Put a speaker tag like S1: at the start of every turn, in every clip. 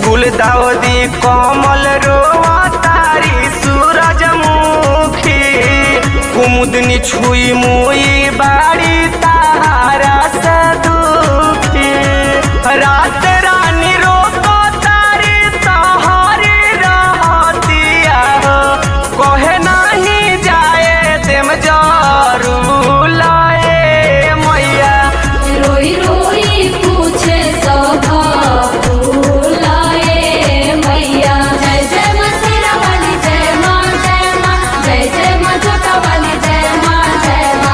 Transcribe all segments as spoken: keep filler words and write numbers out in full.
S1: गुलदाउदी कमल रोआ तारी सूरजमुखी कुमुदनी छुई मुई बाड़ी तारा से दुखी रात रानी रोको तारी तहारी रहतिया कहे नहीं जाए देम जरू लाए मैया
S2: रोई रोई पूछे सभा बुलाए मैया। जय जय माँ शेरा वाली जय माँ जय माँ जय जय माँ जोता वाली जय माँ जय माँ।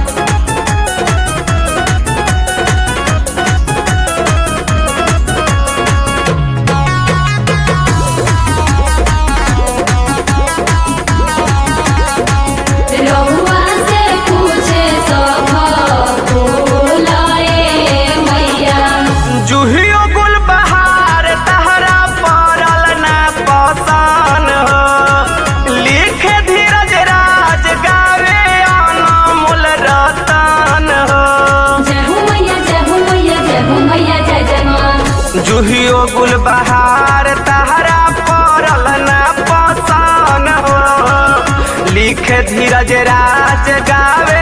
S2: रहुआ से पूछे सभा बुलाए मैया।
S1: जुहियो गुल बहार तहरा पड़ल ना पसान हो लिखे धीरज राज गावे अनमोल रतन हो
S2: जय हो मैया जय हो मैया जय हो मैया जय जय माँ।
S1: जुहियो गुल बहार तहरा पड़ल ना पसान हो लिखे धीरज राज गावे